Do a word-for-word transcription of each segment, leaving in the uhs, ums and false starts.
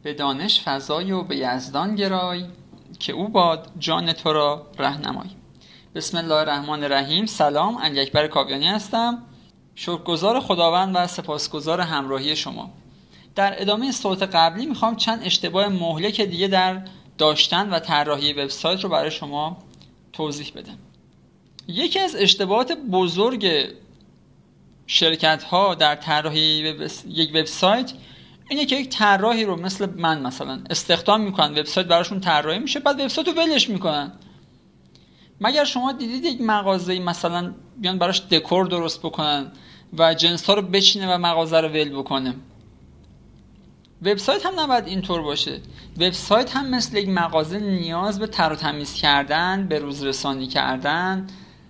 به دانش فزای و به یزدان گرای، که او باد جان تو را رهنمای. بسم الله الرحمن الرحیم. سلام، علی اکبر کاویانی هستم. شکرگزار خداوند و سپاسگزار همراهی شما. در ادامه صوت قبلی میخوام چند اشتباه مهلک دیگه در داشتن و طراحی وبسایت رو برای شما توضیح بدم. یکی از اشتباهات بزرگ شرکت ها در طراحی یک وبسایت اینه که یک طراحی رو مثل من مثلا استخدام میکنن، وبسایت براشون طراحی میشه، بعد وبسایت رو ولش میکنن. مگر شما دیدید یک مغازه‌ای مثلا بیان براش دکور درست بکنن و جنس ها رو بچینه و مغازه رو ول بکنه؟ وبسایت هم نباید اینطور باشه. وبسایت هم مثل یک مغازه نیاز به تر و تمیز کردن، به روز رسانی کردن،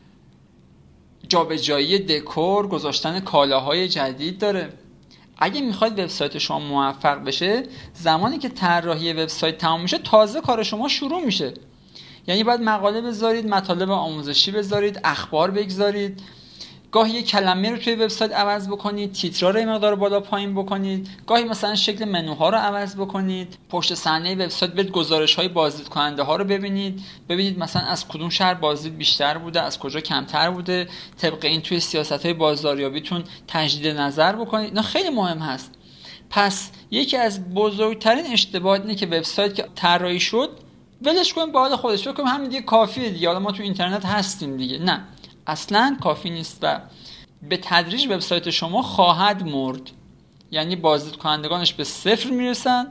جابجایی دکور، گذاشتن کالاهای جدید داره. اگه میخواید وبسایت شما موفق بشه، زمانی که طراحی وبسایت تمام میشه تازه کار شما شروع میشه. یعنی باید مقاله بذارید، مطالب آموزشی بذارید، اخبار بگذارید، گاهی یک کلمه رو توی وبسایت عوض بکنید، تیترا رو مقدار بالا پایین بکنید، گاهی مثلا شکل منوها رو عوض بکنید، پشت صحنه وبسایت برید گزارش‌های بازدید کننده ها رو ببینید، ببینید مثلا از کدوم شهر بازدید بیشتر بوده، از کجا کمتر بوده، طبق این توی سیاست‌های بازاریابیتون تجدید نظر بکنید. اینا خیلی مهم هست. پس یکی از بزرگترین اشتباهات اینه که وبسایت که طراحی شد ولش کنیم، به حال خودش، فکر کنیم همین دیگه کافیه دیگه، حالا ما تو اینترنت هستیم دیگه. نه، اصلا کافی نیست و به تدریج وبسایت شما خواهد مرد. یعنی بازدید کنندگانش به صفر میرسن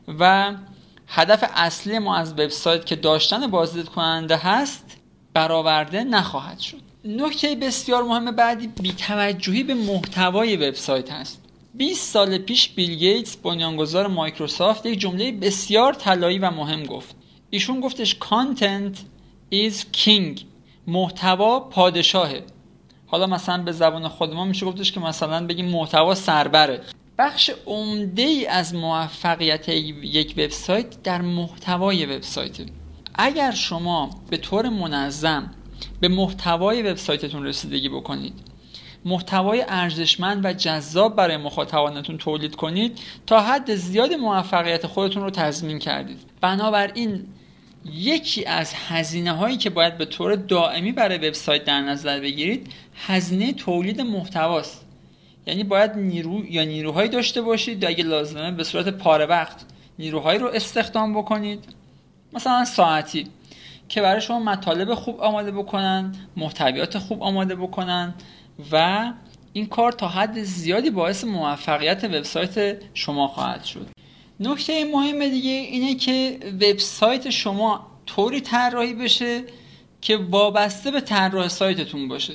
و هدف اصلی ما از وبسایت که داشتن بازدید کننده هست برآورده نخواهد شد. نکته بسیار مهم بعدی بی‌توجهی به محتوای وبسایت هست. بیست سال پیش بیل گیتس بنیانگذار مایکروسافت یک جمله بسیار طلایی و مهم گفت. ایشون گفتش content is king، محتوا پادشاهه. حالا مثلا به زبان خود ما میشه گفتش که مثلا بگیم محتوا سربره. بخش عمده ای از موفقیت یک وبسایت در محتوای وبسایته. اگر شما به طور منظم به محتوای وبسایتتون رسیدگی بکنید، محتوای ارزشمند و جذاب برای مخاطبانتون تولید کنید، تا حد زیاد موفقیت خودتون رو تضمین کردید. بنابراین یکی از هزینه هایی که باید به طور دائمی برای وبسایت در نظر بگیرید هزینه تولید محتواست. یعنی باید نیرو یا نیروهایی داشته باشید، اگه لازمه به صورت پاره وقت نیروهایی رو استخدام بکنید، مثلا ساعتی، که برای شما مطالب خوب آماده بکنن، محتویات خوب آماده بکنن و این کار تا حد زیادی باعث موفقیت وبسایت شما خواهد شد. نکته مهم دیگه اینه که وبسایت شما طوری طراحی بشه که وابسته به طراح سایتتون باشه.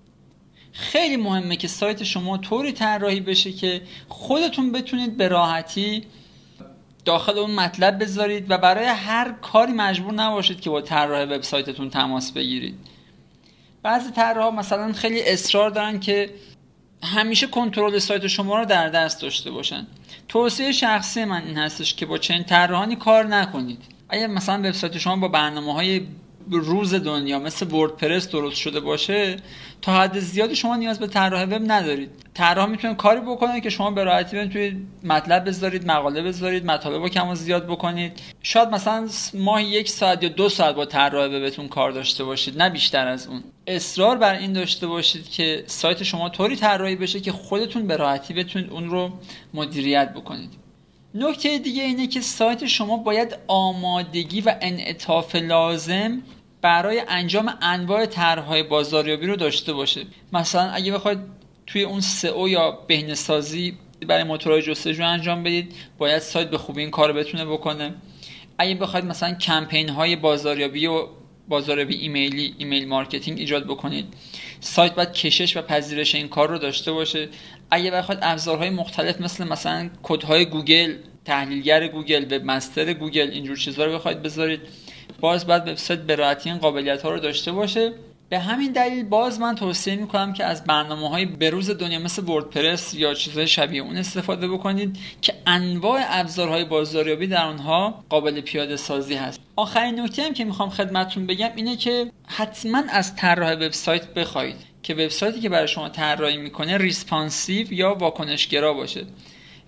خیلی مهمه که سایت شما طوری طراحی بشه که خودتون بتونید به راحتی داخل اون مطلب بذارید و برای هر کاری مجبور نباشید که با طراح وبسایتتون تماس بگیرید. بعضی طراحا مثلا خیلی اصرار دارن که همیشه کنترل سایت شما رو در دست داشته باشن. توصیه شخصی من این هستش که با چنین طراحانی کار نکنید. اگر مثلا وبسایت شما با برنامه‌های روز دنیا مثل وردپرس درست شده باشه، تا حد زیادی شما نیاز به طراح وب ندارید. طراح میتونه کاری بکنه که شما به راحتی برید توی مطلب بذارید، مقاله بذارید، مطالب رو کم و زیاد بکنید. شاید مثلا ماهی یک ساعت یا دو ساعت با طراح وبتون کار داشته باشید، نه بیشتر از اون. اصرار بر این داشته باشید که سایت شما طوری طراحی بشه که خودتون به راحتی بتونید اون رو مدیریت بکنید. نکته دیگه اینه که سایت شما باید آمادگی و انعطاف لازم برای انجام انواع طرح‌های بازاریابی رو داشته باشه. مثلا اگه بخواید توی اون سئو یا بهینه‌سازی برای موتورهای جستجو انجام بدید، باید سایت به خوبی این کارو بتونه بکنه. اگه بخواید مثلا کمپین‌های بازاریابی و بازاریابی ایمیلی، ایمیل مارکتینگ ایجاد بکنید، سایت باید کشش و پذیرش این کار رو داشته باشه. اگه بخواید ابزارهای مختلف مثل مثلا کدهای گوگل، تحلیلگر گوگل، وب مستر گوگل، اینجور چیزا رو بخواید بذارید، باز باید وبسایت به راحتی این قابلیت‌ها رو داشته باشه. به همین دلیل باز من توصیه میکنم که از برنامه‌های بروز دنیا مثل وردپرس یا چیزهای شبیه اون استفاده بکنید که انواع ابزارهای بازاریابی در اونها قابل پیاده سازی هست. آخرین نکته هم که میخوام خدمتتون بگم اینه که حتما از طراح وبسایت بخواید که وبسایتی که برای شما طراحی میکنه ریسپانسیو یا واکنشگرا باشه.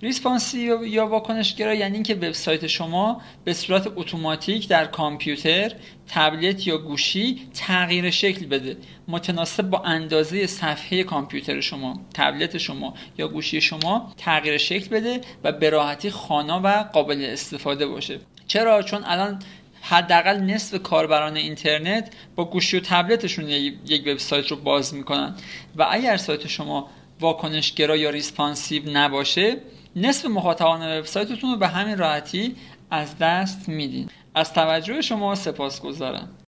ریسپانسیو یا واکنشگرا یعنی اینکه وبسایت شما به صورت اتوماتیک در کامپیوتر، تبلت یا گوشی تغییر شکل بده، متناسب با اندازه صفحه کامپیوتر شما، تبلت شما یا گوشی شما تغییر شکل بده و به راحتی خوانا و قابل استفاده باشه. چرا؟ چون الان حداقل نصف کاربران اینترنت با گوشی و تبلتشون یک وبسایت رو باز میکنن و اگر سایت شما واکنشگرا یا ریسپانسیو نباشه، نصف مخاطبان وبسایتتون رو به همین راحتی از دست میدین. از توجه شما سپاسگزارم.